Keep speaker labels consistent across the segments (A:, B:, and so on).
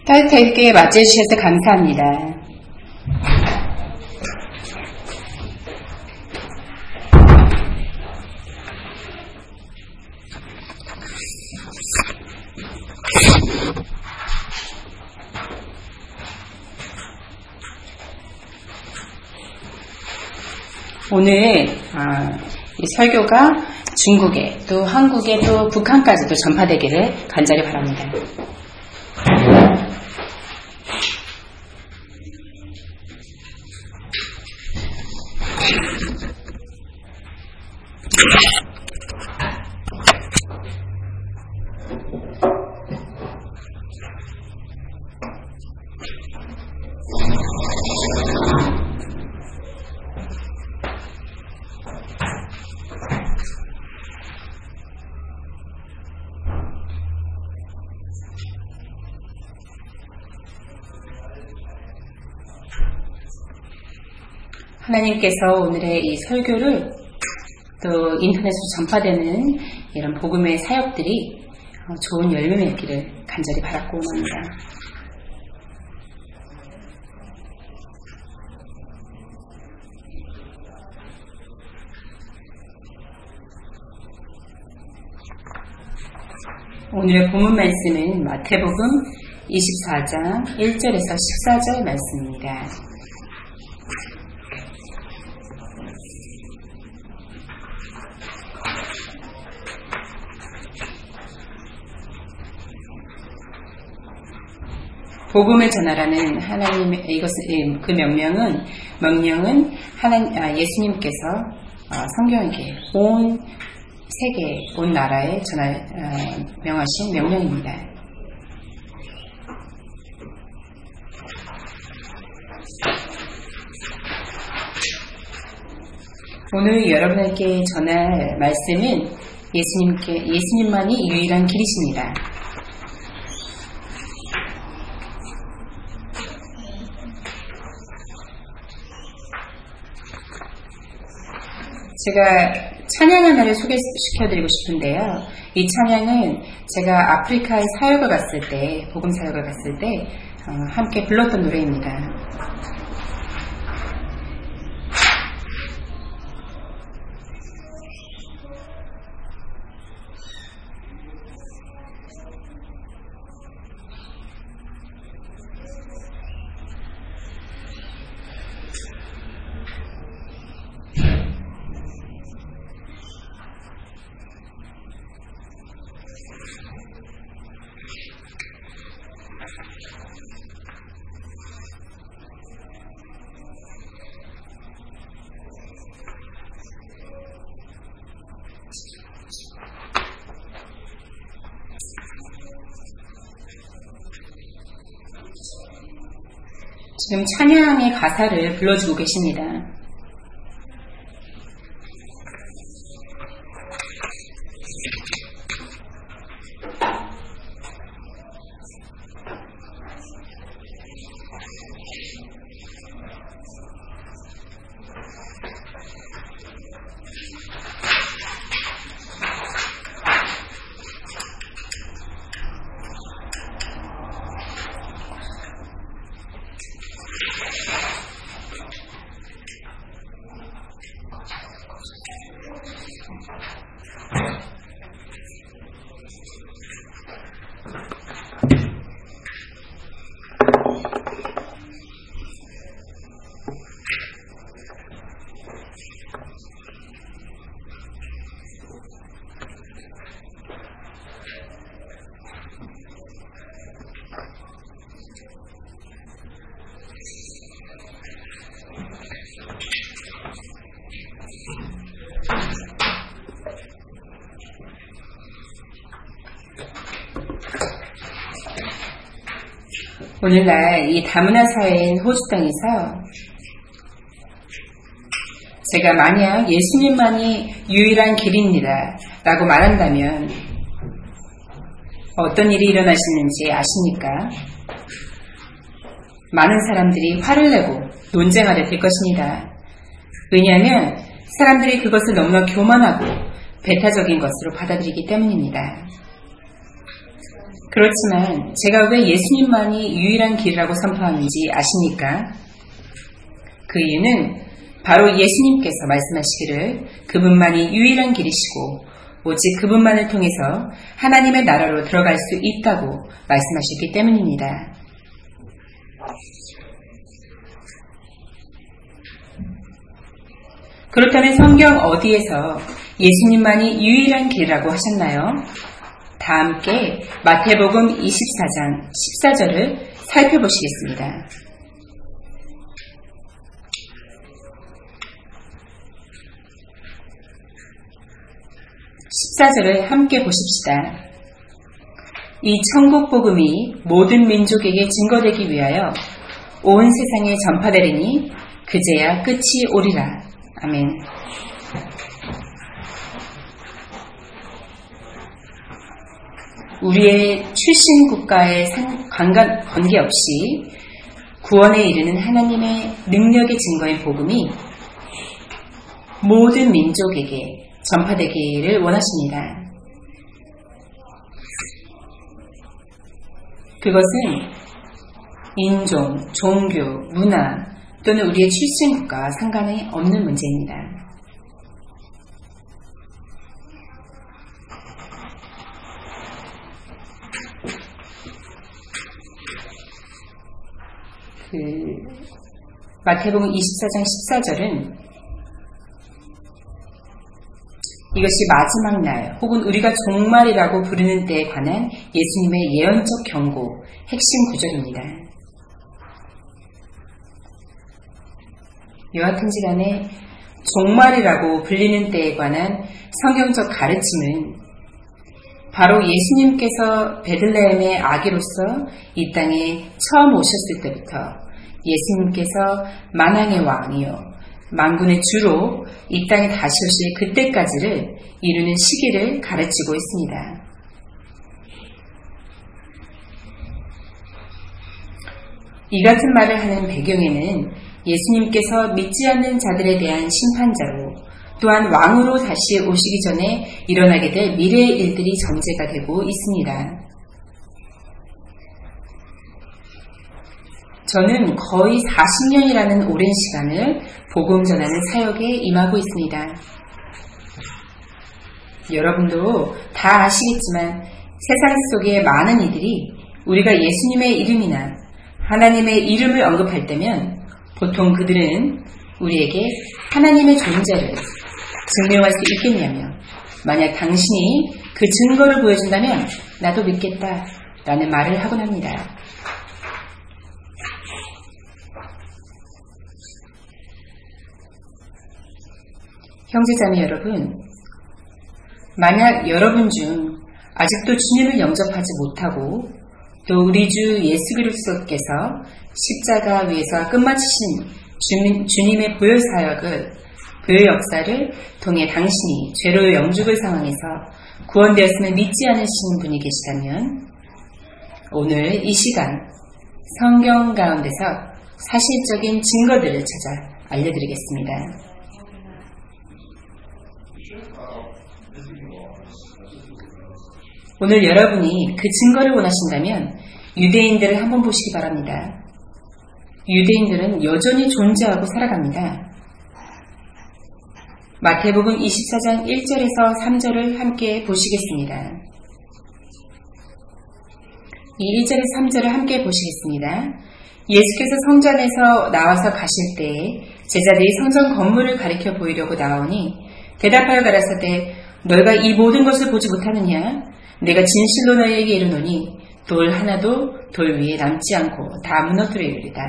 A: 따뜻하게 맞이해주셔서 감사합니다. 오늘 이 설교가 중국에 또 한국에 또 북한까지도 전파되기를 간절히 바랍니다. 하나님께서 오늘의 이 설교를 또 인터넷으로 전파되는 이런 복음의 사역들이 좋은 열매 맺기를 간절히 바라고 합니다. 오늘의 본문 말씀은 마태복음 24장 1절에서 14절 말씀입니다. 복음을 전하라는 하나님의 그 명령은 예수님께서 성경에게 온 세계, 온 나라에 명하신 명령입니다. 오늘 여러분에게 전할 말씀은 예수님만이 유일한 길이십니다. 제가 찬양 하나를 소개시켜드리고 싶은데요. 이 찬양은 제가 아프리카에 사역을 갔을 때, 복음 사역을 갔을 때 함께 불렀던 노래입니다. 지금 찬양의 가사를 불러주고 계십니다. 오늘날 이 다문화 사회인 호주 땅에서 제가 만약 예수님만이 유일한 길입니다 라고 말한다면 어떤 일이 일어나시는지 아십니까? 많은 사람들이 화를 내고 논쟁하게 될 것입니다. 왜냐하면 사람들이 그것을 너무나 교만하고 배타적인 것으로 받아들이기 때문입니다. 그렇지만 제가 왜 예수님만이 유일한 길이라고 선포하는지 아십니까? 그 이유는 바로 예수님께서 말씀하시기를 그분만이 유일한 길이시고 오직 그분만을 통해서 하나님의 나라로 들어갈 수 있다고 말씀하셨기 때문입니다. 그렇다면 성경 어디에서 예수님만이 유일한 길이라고 하셨나요? 다 함께 마태복음 24장 14절을 살펴보시겠습니다. 14절을 함께 보십시다. 이 천국 복음이 모든 민족에게 증거되기 위하여 온 세상에 전파되리니 그제야 끝이 오리라. 아멘. 우리의 출신 국가에 관계없이 구원에 이르는 하나님의 능력의 증거인 복음이 모든 민족에게 전파되기를 원하십니다. 그것은 인종, 종교, 문화 또는 우리의 출신 국가와 상관이 없는 문제입니다. 마태복음 24장 14절은 이것이 마지막 날 혹은 우리가 종말이라고 부르는 때에 관한 예수님의 예언적 경고, 핵심 구절입니다. 여하튼지간에 종말이라고 불리는 때에 관한 성경적 가르침은 바로 예수님께서 베들레헴의 아기로서 이 땅에 처음 오셨을 때부터 예수님께서 만왕의 왕이요 만군의 주로 이 땅에 다시 오실 그때까지를 이루는 시기를 가르치고 있습니다. 이 같은 말을 하는 배경에는 예수님께서 믿지 않는 자들에 대한 심판자로 또한 왕으로 다시 오시기 전에 일어나게 될 미래의 일들이 전제가 되고 있습니다. 저는 거의 40년이라는 오랜 시간을 복음 전하는 사역에 임하고 있습니다. 여러분도 다 아시겠지만 세상 속의 많은 이들이 우리가 예수님의 이름이나 하나님의 이름을 언급할 때면 보통 그들은 우리에게 하나님의 존재를 증명할 수 있겠냐며 만약 당신이 그 증거를 보여준다면 나도 믿겠다 라는 말을 하곤 합니다. 형제자매 여러분, 만약 여러분 중 아직도 주님을 영접하지 못하고 또 우리 주 예수 그리스도께서 십자가 위에서 끝마치신 주님의 보혈 사역을 보혈 역사를 통해 당신이 죄로 영죽을 상황에서 구원되었음을 믿지 않으시는 분이 계시다면 오늘 이 시간 성경 가운데서 사실적인 증거들을 찾아 알려드리겠습니다. 오늘 여러분이 그 증거를 원하신다면 유대인들을 한번 보시기 바랍니다. 유대인들은 여전히 존재하고 살아갑니다. 마태복음 24장 1절에서 3절을 함께 보시겠습니다. 이 1절에서 3절을 함께 보시겠습니다. 예수께서 성전에서 나와서 가실 때에 제자들이 성전 건물을 가리켜 보이려고 나오니 대답하여 가라사대 너희가 이 모든 것을 보지 못하느냐? 내가 진실로 너희에게 이르노니 돌 하나도 돌 위에 남지 않고 다 무너뜨리리이다.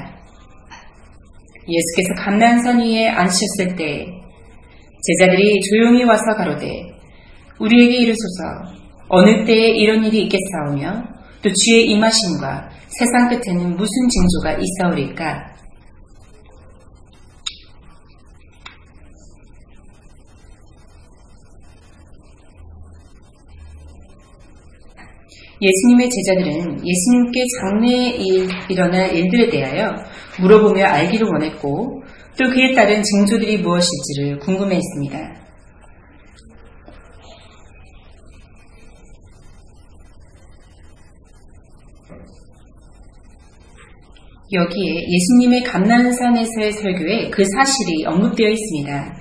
A: 예수께서 감난산 위에 앉으셨을 때 제자들이 조용히 와서 가로되 우리에게 이르소서 어느 때에 이런 일이 있겠사오며 또 주의 임하심과 세상 끝에는 무슨 징조가 있사오리까? 예수님의 제자들은 예수님께 장래에 일어날 일들에 대하여 물어보며 알기를 원했고 또 그에 따른 징조들이 무엇일지를 궁금해했습니다. 여기에 예수님의 감난산에서의 설교에 그 사실이 언급되어 있습니다.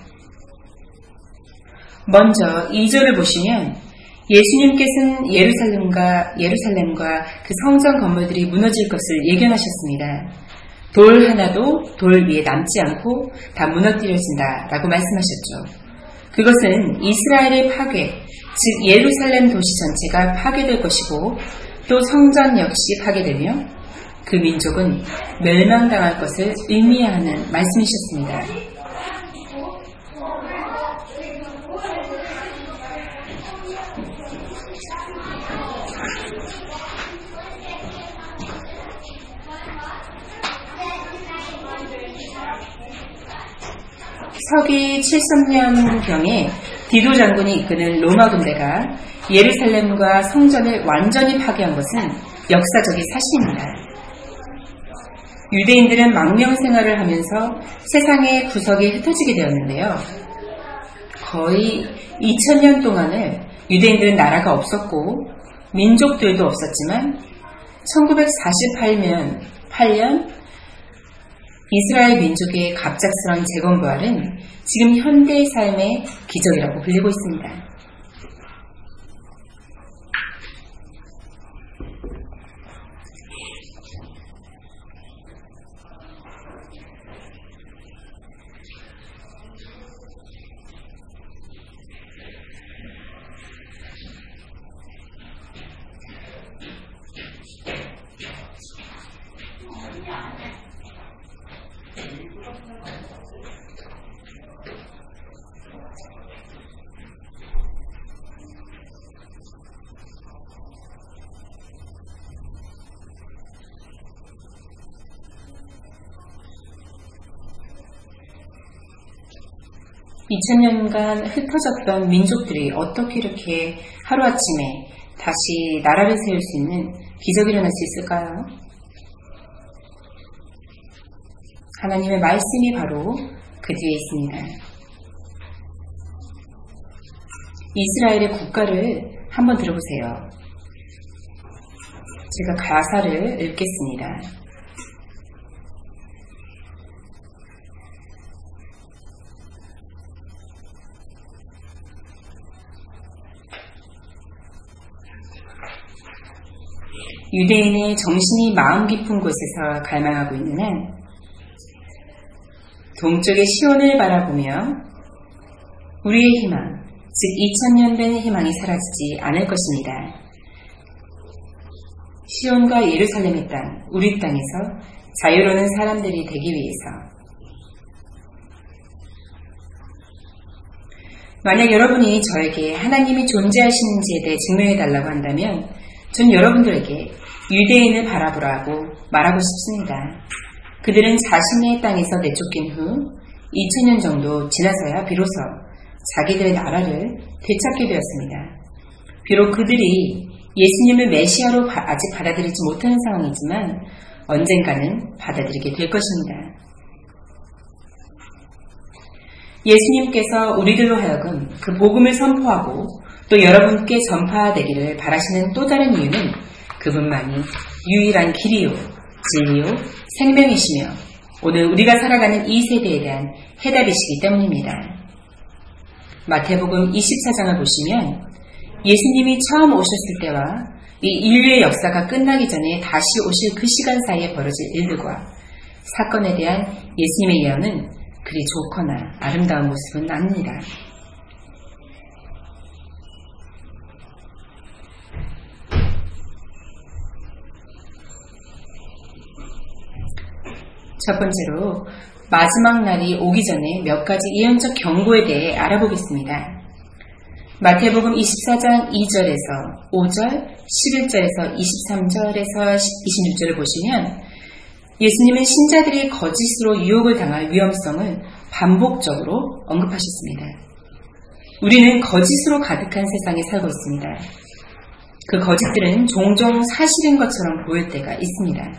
A: 먼저 2절을 보시면 예수님께서는 예루살렘과 그 성전 건물들이 무너질 것을 예견하셨습니다. 돌 하나도 돌 위에 남지 않고 다 무너뜨려진다 라고 말씀하셨죠. 그것은 이스라엘의 파괴, 즉 예루살렘 도시 전체가 파괴될 것이고 또 성전 역시 파괴되며 그 민족은 멸망당할 것을 의미하는 말씀이셨습니다. 서기 73년경에 디도 장군이 이끄는 로마 군대가 예루살렘과 성전을 완전히 파괴한 것은 역사적인 사실입니다. 유대인들은 망명 생활을 하면서 세상의 구석에 흩어지게 되었는데요. 거의 2000년 동안을 유대인들은 나라가 없었고 민족들도 없었지만 1948년 이스라엘 민족의 갑작스러운 재건부활은 지금 현대의 삶의 기적이라고 불리고 있습니다. (2000년간) 흩어졌던 민족들이 어떻게 이렇게 하루아침에 다시 나라를 세울 수 있는 기적이 일어날 수 있을까요? 하나님의 말씀이 바로 그 뒤에 있습니다. 이스라엘의 국가를 한번 들어보세요. 제가 가사를 읽겠습니다. 유대인의 정신이 마음 깊은 곳에서 갈망하고 있는 한 동쪽의 시온을 바라보며 우리의 희망, 즉 2000년 된 희망이 사라지지 않을 것입니다. 시온과 예루살렘의 땅, 우리 땅에서 자유로운 사람들이 되기 위해서. 만약 여러분이 저에게 하나님이 존재하시는지에 대해 증명해달라고 한다면 전 여러분들에게 유대인을 바라보라고 말하고 싶습니다. 그들은 자신의 땅에서 내쫓긴 후 2000년 정도 지나서야 비로소 자기들의 나라를 되찾게 되었습니다. 비록 그들이 예수님을 메시아로 아직 받아들이지 못하는 상황이지만 언젠가는 받아들이게 될 것입니다. 예수님께서 우리들로 하여금 그 복음을 선포하고 또 여러분께 전파되기를 바라시는 또 다른 이유는 그분만이 유일한 길이요, 진리요, 생명이시며 오늘 우리가 살아가는 이 세대에 대한 해답이시기 때문입니다. 마태복음 24장을 보시면 예수님이 처음 오셨을 때와 이 인류의 역사가 끝나기 전에 다시 오실 그 시간 사이에 벌어질 일들과 사건에 대한 예수님의 예언은 그리 좋거나 아름다운 모습은 아닙니다. 첫 번째로 마지막 날이 오기 전에 몇 가지 예언적 경고에 대해 알아보겠습니다. 마태복음 24장 2절에서 5절, 11절에서 23절에서 26절을 보시면 예수님은 신자들이 거짓으로 유혹을 당할 위험성을 반복적으로 언급하셨습니다. 우리는 거짓으로 가득한 세상에 살고 있습니다. 그 거짓들은 종종 사실인 것처럼 보일 때가 있습니다.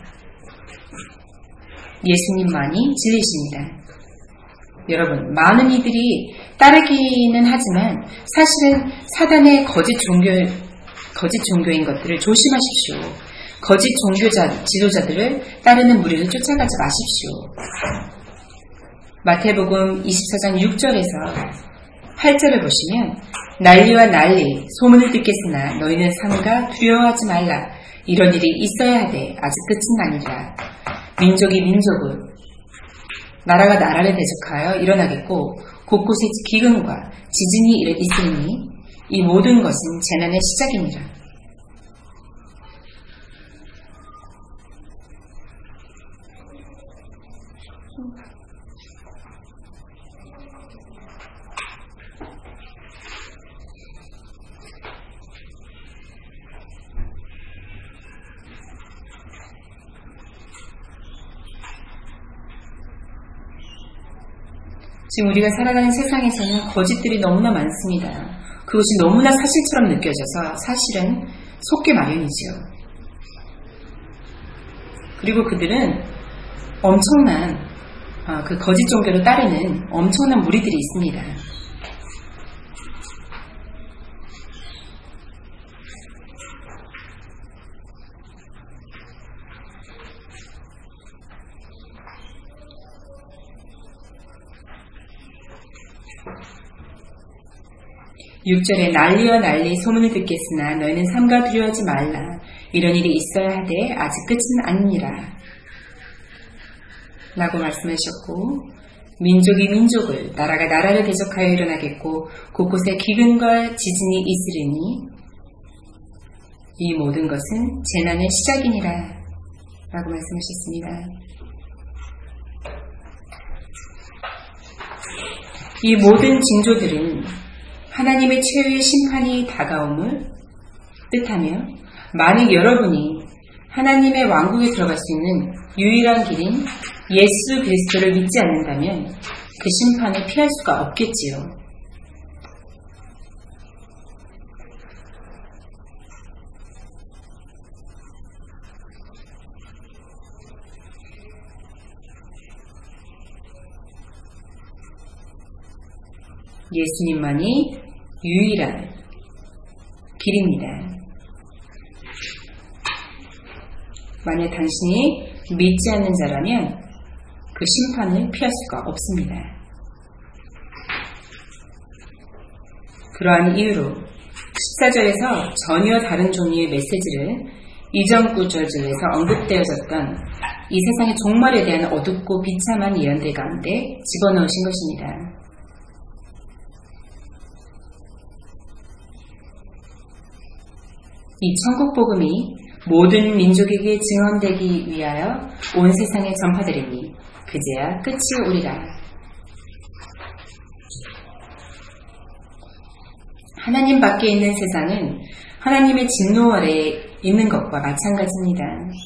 A: 예수님만이 진리이십니다. 여러분, 많은 이들이 따르기는 하지만 사실은 사단의 거짓 종교인 것들을 조심하십시오. 거짓 지도자들을 따르는 무리를 쫓아가지 마십시오. 마태복음 24장 6절에서 8절을 보시면 난리와 난리, 소문을 듣겠으나 너희는 삼가 두려워하지 말라. 이런 일이 있어야 하되 아직 끝은 아니라 민족이 민족을, 나라가 나라를 대적하여 일어나겠고 곳곳에 기근과 지진이 있으니 이 모든 것은 재난의 시작이니라. 지금 우리가 살아가는 세상에서는 거짓들이 너무나 많습니다. 그것이 너무나 사실처럼 느껴져서 사실은 속기 마련이지요. 그리고 그들은 엄청난 그 거짓 종교를 따르는 엄청난 무리들이 있습니다. (6절에) 난리와 난리 소문을 듣겠으나 너희는 삼가 두려워하지 말라. 이런 일이 있어야 하되 아직 끝은 아니니라 라고 말씀하셨고, 민족이 민족을, 나라가 나라를 대적하여 일어나겠고 곳곳에 기근과 지진이 있으리니 이 모든 것은 재난의 시작이니라 라고 말씀하셨습니다. 이 모든 징조들은 하나님의 최후의 심판이 다가옴을 뜻하며, 만약 여러분이 하나님의 왕국에 들어갈 수 있는 유일한 길인 예수 그리스도를 믿지 않는다면 그 심판을 피할 수가 없겠지요. 예수님만이 유일한 길입니다. 만약 당신이 믿지 않는 자라면 그 심판을 피할 수가 없습니다. 그러한 이유로 14절에서 전혀 다른 종류의 메시지를 이전 구절에서 언급되어졌던 이 세상의 종말에 대한 어둡고 비참한 예언들 가운데 집어넣으신 것입니다. 이 천국 복음이 모든 민족에게 증언되기 위하여 온 세상에 전파되리니 그제야 끝이 오리라. 하나님 밖에 있는 세상은 하나님의 진노 아래에 있는 것과 마찬가지입니다.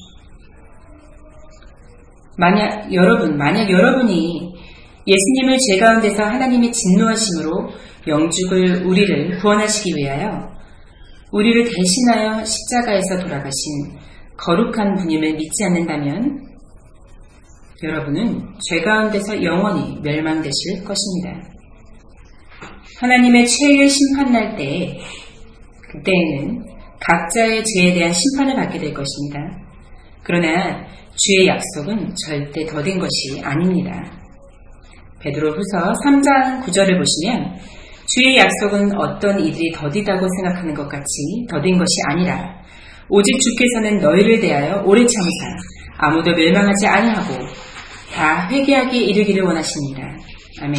A: 만약 여러분이 예수님을 죄 가운데서 하나님의 진노하심으로 영죽을 우리를 구원하시기 위하여 우리를 대신하여 십자가에서 돌아가신 거룩한 분임을 믿지 않는다면 여러분은 죄 가운데서 영원히 멸망되실 것입니다. 하나님의 최후의 심판 날 때에, 그때에는 각자의 죄에 대한 심판을 받게 될 것입니다. 그러나 주의 약속은 절대 더딘 것이 아닙니다. 베드로후서 3장 9절을 보시면 주의 약속은 어떤 이들이 더디다고 생각하는 것 같이 더딘 것이 아니라 오직 주께서는 너희를 대하여 오래 참으사 아무도 멸망하지 아니하고 다 회개하기에 이르기를 원하십니다. 아멘.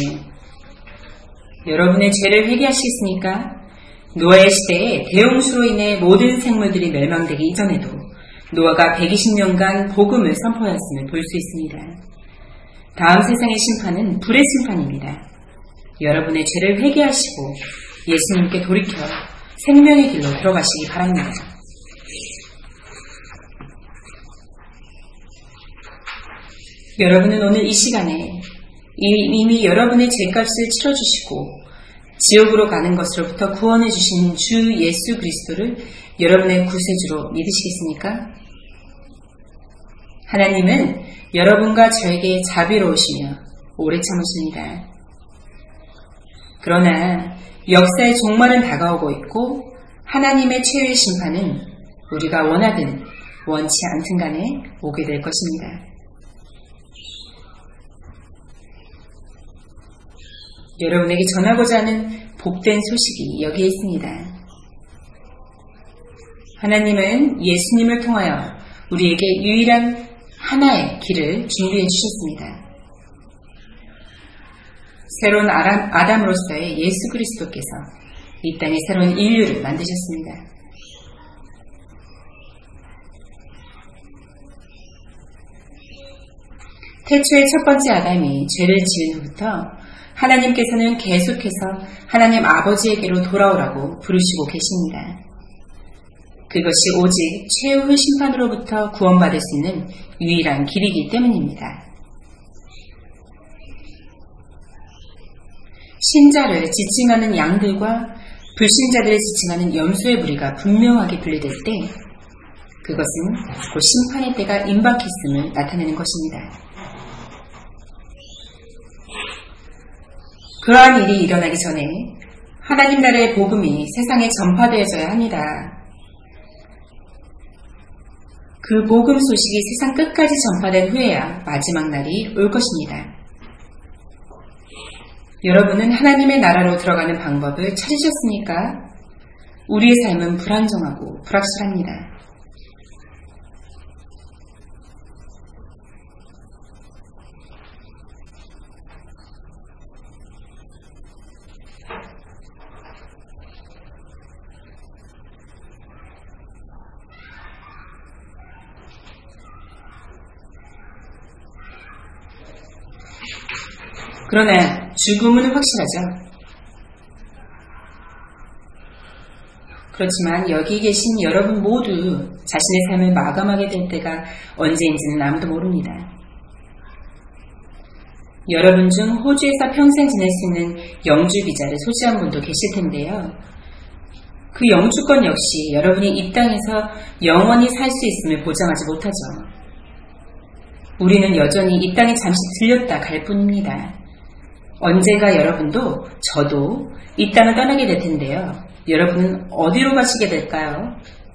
A: 여러분의 죄를 회개하시겠습니까? 노아의 시대에 대홍수로 인해 모든 생물들이 멸망되기 이전에도 노아가 120년간 복음을 선포하였음을 볼 수 있습니다. 다음 세상의 심판은 불의 심판입니다. 여러분의 죄를 회개하시고 예수님께 돌이켜 생명의 길로 들어가시기 바랍니다. 여러분은 오늘 이 시간에 이미 여러분의 죄값을 치러주시고 지옥으로 가는 것으로부터 구원해 주신 주 예수 그리스도를 여러분의 구세주로 믿으시겠습니까? 하나님은 여러분과 저에게 자비로우시며 오래 참으십니다. 그러나 역사의 종말은 다가오고 있고 하나님의 최후의 심판은 우리가 원하든 원치 않든 간에 오게 될 것입니다. 여러분에게 전하고자 하는 복된 소식이 여기에 있습니다. 하나님은 예수님을 통하여 우리에게 유일한 하나의 길을 준비해 주셨습니다. 새로운 아담으로서의 예수 그리스도께서 이 땅에 새로운 인류를 만드셨습니다. 태초의 첫 번째 아담이 죄를 지은 후부터 하나님께서는 계속해서 하나님 아버지에게로 돌아오라고 부르시고 계십니다. 그것이 오직 최후의 심판으로부터 구원받을 수 있는 유일한 길이기 때문입니다. 신자를 지칭하는 양들과 불신자들을 지칭하는 염소의 무리가 분명하게 분리될 때 그것은 곧 심판의 때가 임박했음을 나타내는 것입니다. 그러한 일이 일어나기 전에 하나님 나라의 복음이 세상에 전파되어져야 합니다. 그 복음 소식이 세상 끝까지 전파된 후에야 마지막 날이 올 것입니다. 여러분은 하나님의 나라로 들어가는 방법을 찾으셨습니까? 우리의 삶은 불안정하고 불확실합니다. 그러나 죽음은 확실하죠. 그렇지만 여기 계신 여러분 모두 자신의 삶을 마감하게 될 때가 언제인지는 아무도 모릅니다. 여러분 중 호주에서 평생 지낼 수 있는 영주 비자를 소지한 분도 계실 텐데요. 그 영주권 역시 여러분이 이 땅에서 영원히 살 수 있음을 보장하지 못하죠. 우리는 여전히 이 땅에 잠시 들렸다 갈 뿐입니다. 언젠가 여러분도 저도 이 땅을 떠나게 될 텐데요. 여러분은 어디로 가시게 될까요?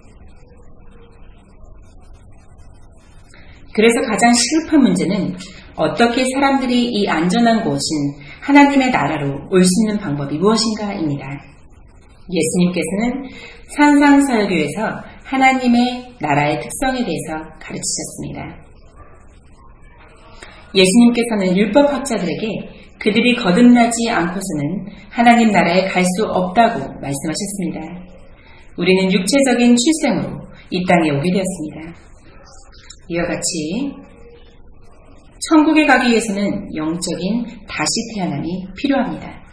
A: 그래서 가장 시급한 문제는 어떻게 사람들이 이 안전한 곳인 하나님의 나라로 올 수 있는 방법이 무엇인가입니다. 예수님께서는 산상설교에서 하나님의 나라의 특성에 대해서 가르치셨습니다. 예수님께서는 율법학자들에게 그들이 거듭나지 않고서는 하나님 나라에 갈 수 없다고 말씀하셨습니다. 우리는 육체적인 출생으로 이 땅에 오게 되었습니다. 이와 같이 천국에 가기 위해서는 영적인 다시 태어남이 필요합니다.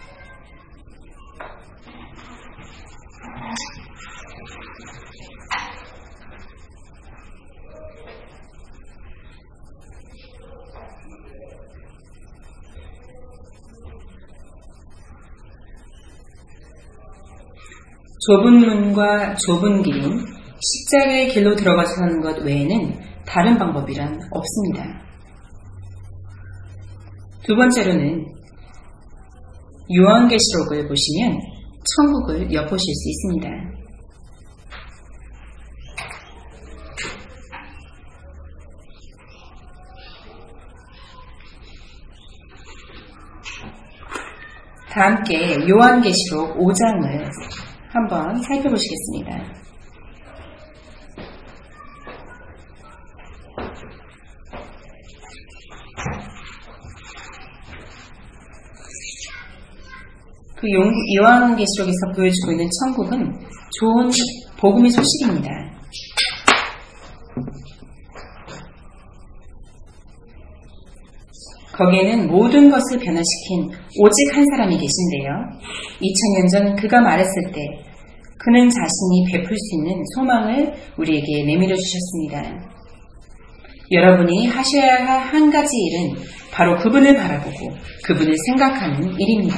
A: 좁은 문과 좁은 길인 십자가의 길로 들어가서 사는 것 외에는 다른 방법이란 없습니다. 두 번째로는 요한계시록을 보시면 천국을 엿보실 수 있습니다. 다 함께 요한계시록 5장을 한번 살펴보시겠습니다. 그 요한계시록에서 보여주고 있는 천국은 좋은 복음의 소식입니다. 거기에는 모든 것을 변화시킨 오직 한 사람이 계신데요. 2000년 전 그가 말했을 때 그는 자신이 베풀 수 있는 소망을 우리에게 내밀어 주셨습니다. 여러분이 하셔야 할 한 가지 일은 바로 그분을 바라보고 그분을 생각하는 일입니다.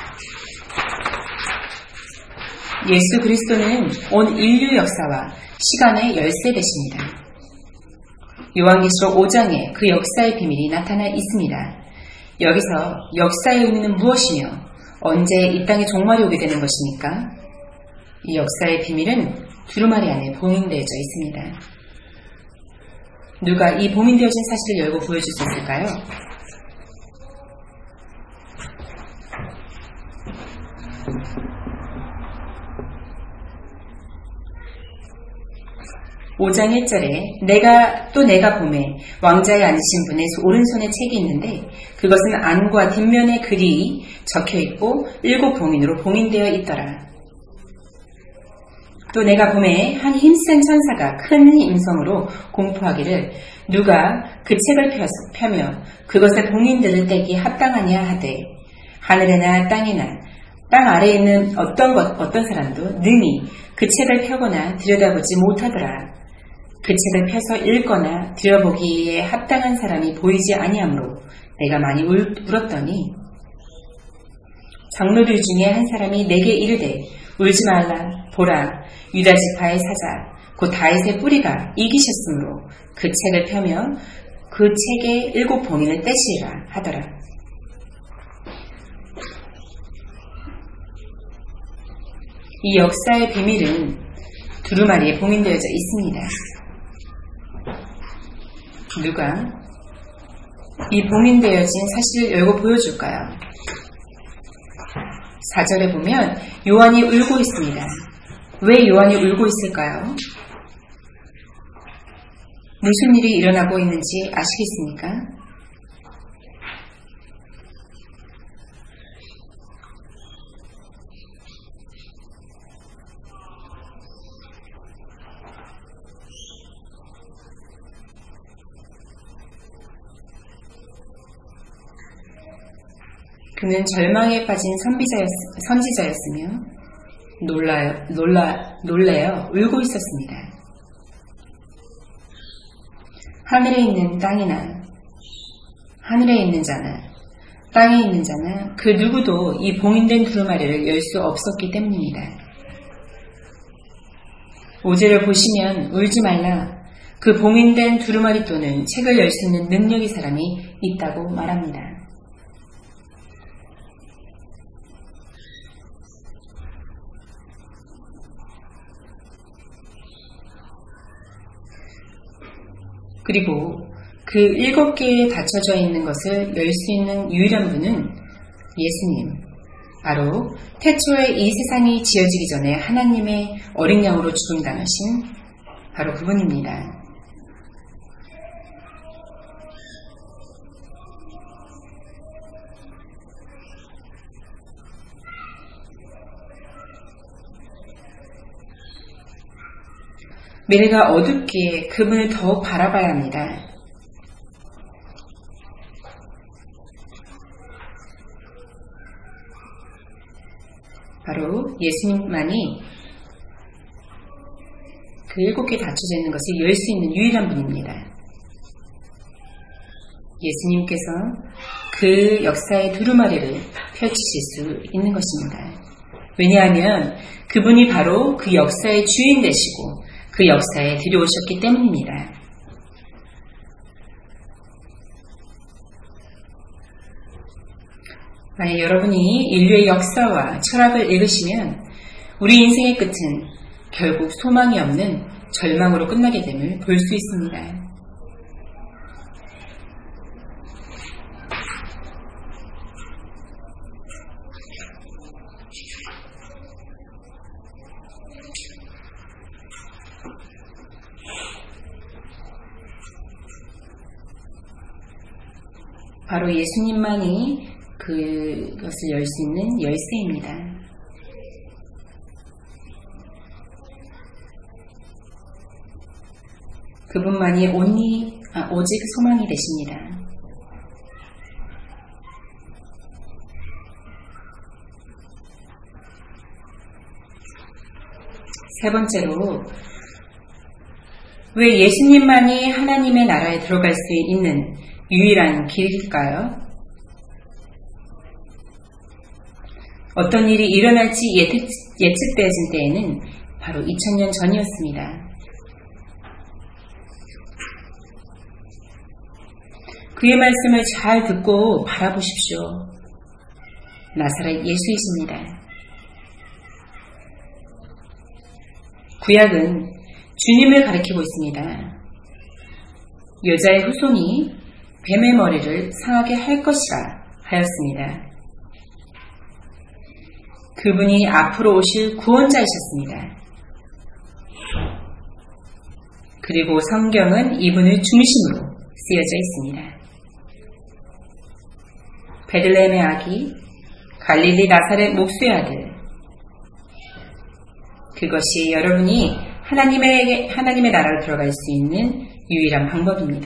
A: 예수 그리스도는 온 인류 역사와 시간의 열쇠 되십니다. 요한계시록 5장에 그 역사의 비밀이 나타나 있습니다. 여기서 역사의 의미는 무엇이며 언제 이 땅에 종말이 오게 되는 것입니까? 이 역사의 비밀은 두루마리 안에 봉인되어져 있습니다. 누가 이 봉인되어진 사실을 열고 보여줄 수 있을까요? 5장 1절에 내가 봄에 왕자에 앉으신 분의 오른손에 책이 있는데 그것은 안과 뒷면에 글이 적혀있고 7 봉인으로 봉인되어 있더라. 또 내가 봄에 한 힘센 천사가 큰 음성으로 공포하기를 누가 그 책을 펴며 그것의 봉인들을 떼기 합당하냐 하되 하늘에나 땅에나 땅 아래에 있는 어떤 사람도 능히 그 책을 펴거나 들여다보지 못하더라. 그 책을 펴서 읽거나 들여보기에 합당한 사람이 보이지 아니하므로 내가 많이 울었더니 장로들 중에 한 사람이 내게 이르되 울지 말라. 보라, 유다 지파의 사자 곧 다윗의 뿌리가 이기셨으므로 그 책을 펴며 그 책의 7 봉인을 떼시라 하더라. 이 역사의 비밀은 두루마리에 봉인되어져 있습니다. 누가 이 봉인되어진 사실을 열고 보여줄까요? 4절에 보면 요한이 울고 있습니다. 왜 요한이 울고 있을까요? 무슨 일이 일어나고 있는지 아시겠습니까? 그는 절망에 빠진 선지자였으며 놀래어 울고 있었습니다. 하늘에 있는 땅이나 하늘에 있는 자나 땅에 있는 자나 그 누구도 이 봉인된 두루마리를 열 수 없었기 때문입니다. 5절을 보시면 울지 말라. 그 봉인된 두루마리 또는 책을 열 수 있는 능력의 사람이 있다고 말합니다. 그리고 그 7개에 닫혀져 있는 것을 열 수 있는 유일한 분은 예수님, 바로 태초에 이 세상이 지어지기 전에 하나님의 어린 양으로 죽음당하신 바로 그분입니다. 미래가 어둡기에 그분을 더욱 바라봐야 합니다. 바로 예수님만이 그 7개 닫혀져 있는 것을 열 수 있는 유일한 분입니다. 예수님께서 그 역사의 두루마리를 펼치실 수 있는 것입니다. 왜냐하면 그분이 바로 그 역사의 주인 되시고 그 역사에 들여오셨기 때문입니다. 만약 여러분이 인류의 역사와 철학을 읽으시면 우리 인생의 끝은 결국 소망이 없는 절망으로 끝나게 됨을 볼 수 있습니다. 바로 예수님만이 그것을 열 수 있는 열쇠입니다. 그분만이 오직 소망이 되십니다. 세 번째로, 왜 예수님만이 하나님의 나라에 들어갈 수 있는 유일한 길일까요? 어떤 일이 일어날지 예측되어진 때에는 바로 2000년 전이었습니다. 그의 말씀을 잘 듣고 바라보십시오. 나사렛 예수이십니다. 구약은 주님을 가리키고 있습니다. 여자의 후손이 뱀의 머리를 상하게 할 것이라 하였습니다. 그분이 앞으로 오실 구원자이셨습니다. 그리고 성경은 이분을 중심으로 쓰여져 있습니다. 베들레헴의 아기, 갈릴리 나사렛 목수의 아들, 그것이 여러분이 하나님의 나라로 들어갈 수 있는 유일한 방법입니다.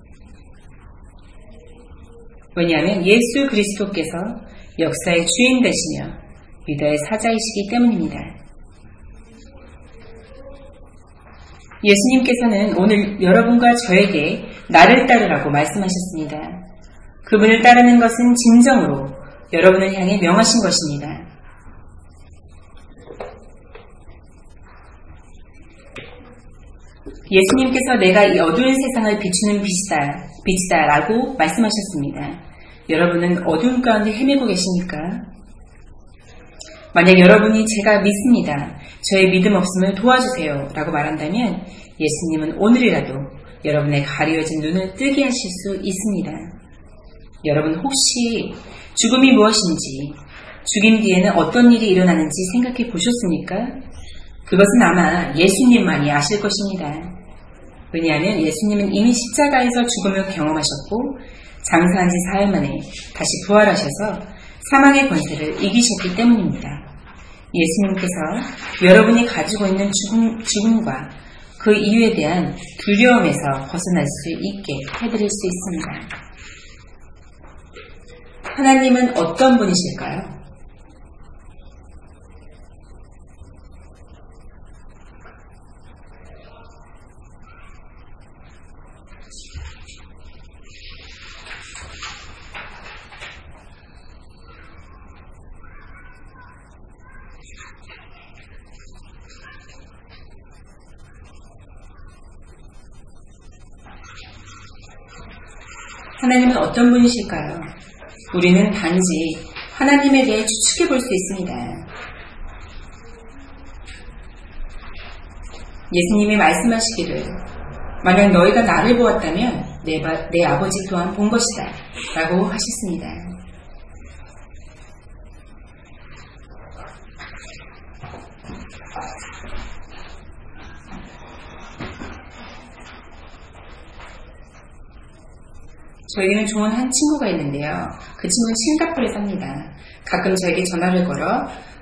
A: 왜냐하면 예수 그리스도께서 역사의 주인 되시며 유다의 사자이시기 때문입니다. 예수님께서는 오늘 여러분과 저에게 나를 따르라고 말씀하셨습니다. 그분을 따르는 것은 진정으로 여러분을 향해 명하신 것입니다. 예수님께서 내가 이 어두운 세상을 비추는 빛이다 라고 말씀하셨습니다. 여러분은 어두운 가운데 헤매고 계십니까? 만약 여러분이 제가 믿습니다. 저의 믿음 없음을 도와주세요 라고 말한다면 예수님은 오늘이라도 여러분의 가려진 눈을 뜨게 하실 수 있습니다. 여러분 혹시 죽음이 무엇인지, 죽임 뒤에는 어떤 일이 일어나는지 생각해 보셨습니까? 그것은 아마 예수님만이 아실 것입니다. 왜냐하면 예수님은 이미 십자가에서 죽음을 경험하셨고 장사한 지 사흘 만에 다시 부활하셔서 사망의 권세를 이기셨기 때문입니다. 예수님께서 여러분이 가지고 있는 죽음과 그 이유에 대한 두려움에서 벗어날 수 있게 해드릴 수 있습니다. 하나님은 어떤 분이실까요? 하나님은 어떤 분이실까요? 우리는 단지 하나님에 대해 추측해 볼 수 있습니다. 예수님이 말씀하시기를 만약 너희가 나를 보았다면 내 아버지 또한 본 것이다 라고 하셨습니다. 저에게는 좋은 한 친구가 있는데요. 그 친구는 싱가포르에 삽니다. 가끔 저에게 전화를 걸어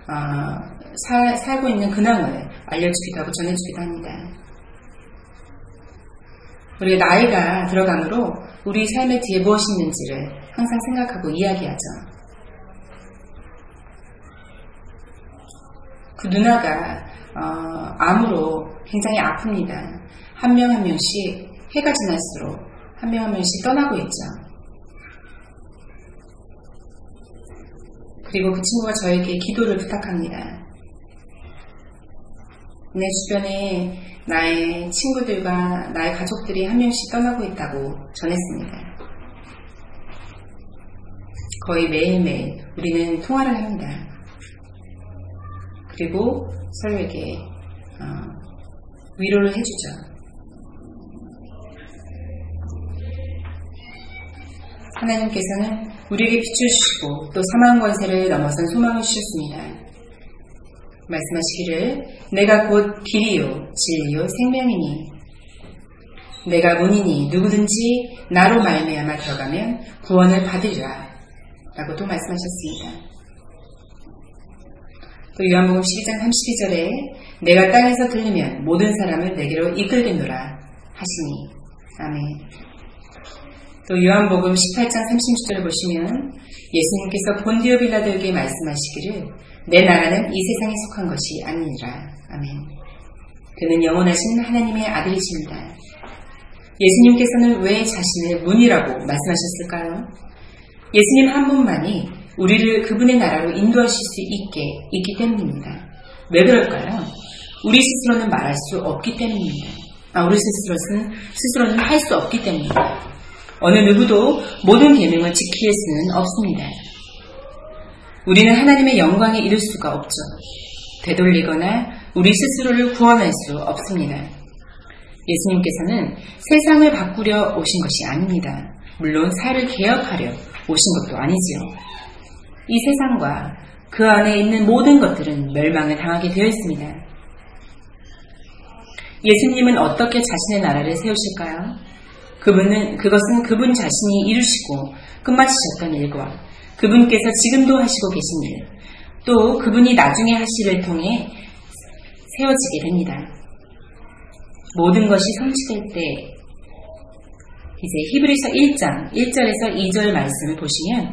A: 살고 있는 근황을 알려주기도 하고 전해주기도 합니다. 우리가 나이가 들어가므로 우리 삶의 뒤에 무엇이 있는지를 항상 생각하고 이야기하죠. 그 누나가 암으로 굉장히 아픕니다. 한 명 한 명씩 해가 지날수록 한 명 한 명씩 떠나고 있죠. 그리고 그 친구가 저에게 기도를 부탁합니다. 내 주변에 나의 친구들과 나의 가족들이 한 명씩 떠나고 있다고 전했습니다. 거의 매일매일 우리는 통화를 합니다. 그리고 서로에게 위로를 해주죠. 하나님께서는 우리에게 빛을 주시고 또 사망 권세를 넘어선 소망을 주셨습니다. 말씀하시기를 내가 곧 길이요 진리요 생명이니 내가 문이니 누구든지 나로 말미암아 들어가면 구원을 받으리라 라고 또 말씀하셨습니다. 또 요한복음 12장 32절에 내가 땅에서 들리면 모든 사람을 내게로 이끌겠노라 하시니 아멘. 또 요한복음 18장 36절을 보시면 예수님께서 본디오 빌라도에게 말씀하시기를 내 나라는 이 세상에 속한 것이 아니니라. 아멘. 그는 영원하신 하나님의 아들이십니다. 예수님께서는 왜 자신을 문이라고 말씀하셨을까요? 예수님 한 분만이 우리를 그분의 나라로 인도하실 수 있기 때문입니다. 왜 그럴까요? 우리 스스로는 말할 수 없기 때문입니다. 우리 스스로는 할 수 없기 때문입니다. 어느 누구도 모든 계명을 지킬 수는 없습니다. 우리는 하나님의 영광에 이를 수가 없죠. 되돌리거나 우리 스스로를 구원할 수 없습니다. 예수님께서는 세상을 바꾸려 오신 것이 아닙니다. 물론 사회를 개혁하려 오신 것도 아니지요. 이 세상과 그 안에 있는 모든 것들은 멸망을 당하게 되어 있습니다. 예수님은 어떻게 자신의 나라를 세우실까요? 그것은 그분 자신이 이루시고 끝마치셨던 일과 그분께서 지금도 하시고 계신 일, 또 그분이 나중에 하실 일을 통해 세워지게 됩니다. 모든 것이 성취될 때 이제 히브리서 1장 1절에서 2절 말씀을 보시면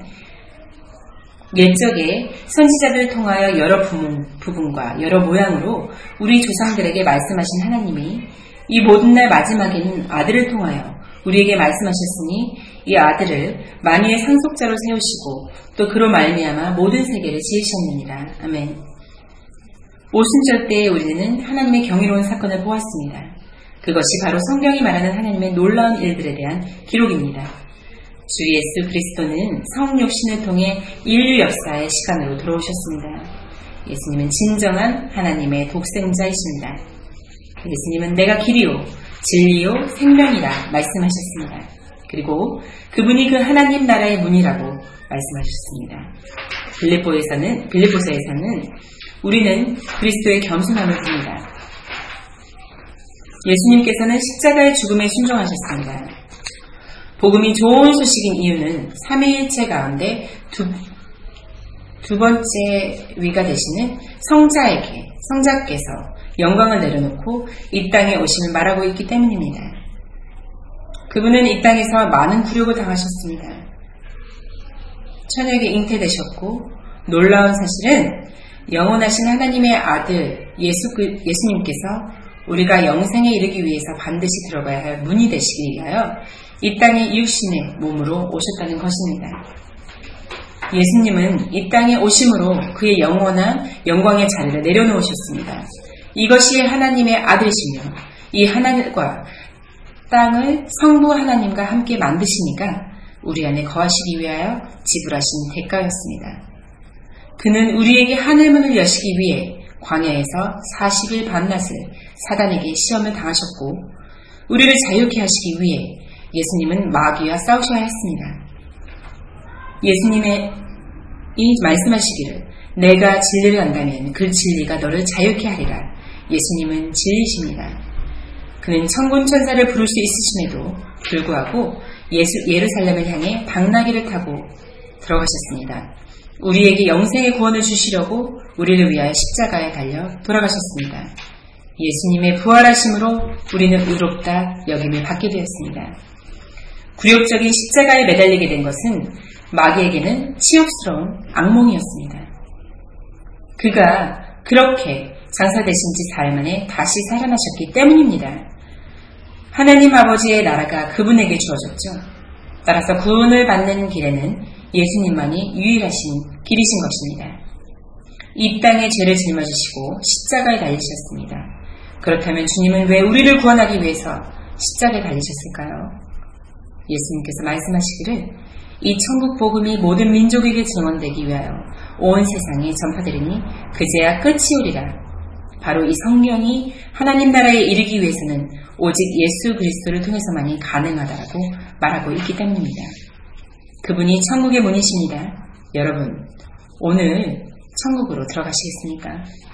A: 옛적에 선지자들을 통하여 여러 부분과 여러 모양으로 우리 조상들에게 말씀하신 하나님이 이 모든 날 마지막에는 아들을 통하여 우리에게 말씀하셨으니 이 아들을 만유의 상속자로 세우시고 또 그로 말미암아 모든 세계를 지으셨느니라. 아멘. 오순절 때에 우리는 하나님의 경이로운 사건을 보았습니다. 그것이 바로 성경이 말하는 하나님의 놀라운 일들에 대한 기록입니다. 주 예수 그리스도는 성육신을 통해 인류 역사의 시간으로 들어오셨습니다. 예수님은 진정한 하나님의 독생자이십니다. 예수님은 내가 길이요 진리요 생명이라 말씀하셨습니다. 그리고 그분이 그 하나님 나라의 문이라고 말씀하셨습니다. 빌립보서에서는 우리는 그리스도의 겸손함을 봅니다. 예수님께서는 십자가의 죽음에 순종하셨습니다. 복음이 좋은 소식인 이유는 삼위일체 가운데 두 번째 위가 되시는 성자께서 영광을 내려놓고 이 땅에 오심을 말하고 있기 때문입니다. 그분은 이 땅에서 많은 굴욕을 당하셨습니다. 천역에 잉태되셨고 놀라운 사실은 영원하신 하나님의 아들 예수님께서 우리가 영생에 이르기 위해서 반드시 들어가야 할 문이 되시기 위하여 이 땅에 육신의 몸으로 오셨다는 것입니다. 예수님은 이 땅에 오심으로 그의 영원한 영광의 자리를 내려놓으셨습니다. 이것이 하나님의 아들이시며 이 하늘과 땅을 성부 하나님과 함께 만드시니까 우리 안에 거하시기 위하여 지불하신 대가였습니다. 그는 우리에게 하늘문을 여시기 위해 광야에서 40일 밤낮을 사단에게 시험을 당하셨고 우리를 자유케 하시기 위해 예수님은 마귀와 싸우셔야 했습니다. 예수님의 이 말씀하시기를 내가 진리를 안다면 그 진리가 너를 자유케 하리라. 예수님은 진리십니다. 그는 천군 천사를 부를 수 있으심에도 불구하고 예루살렘을 향해 당나귀를 타고 들어가셨습니다. 우리에게 영생의 구원을 주시려고 우리를 위하여 십자가에 달려 돌아가셨습니다. 예수님의 부활하심으로 우리는 의롭다 여김을 받게 되었습니다. 굴욕적인 십자가에 매달리게 된 것은 마귀에게는 치욕스러운 악몽이었습니다. 그가 그렇게 장사되신 지 사흘 만에 다시 살아나셨기 때문입니다. 하나님 아버지의 나라가 그분에게 주어졌죠. 따라서 구원을 받는 길에는 예수님만이 유일하신 길이신 것입니다. 이 땅에 죄를 짊어지시고 십자가에 달리셨습니다. 그렇다면 주님은 왜 우리를 구원하기 위해서 십자가에 달리셨을까요? 예수님께서 말씀하시기를 이 천국 복음이 모든 민족에게 증언되기 위하여 온 세상에 전파되리니 그제야 끝이 오리라. 바로 이 성령이 하나님 나라에 이르기 위해서는 오직 예수 그리스도를 통해서만이 가능하다라고 말하고 있기 때문입니다. 그분이 천국의 문이십니다. 여러분, 오늘 천국으로 들어가시겠습니까?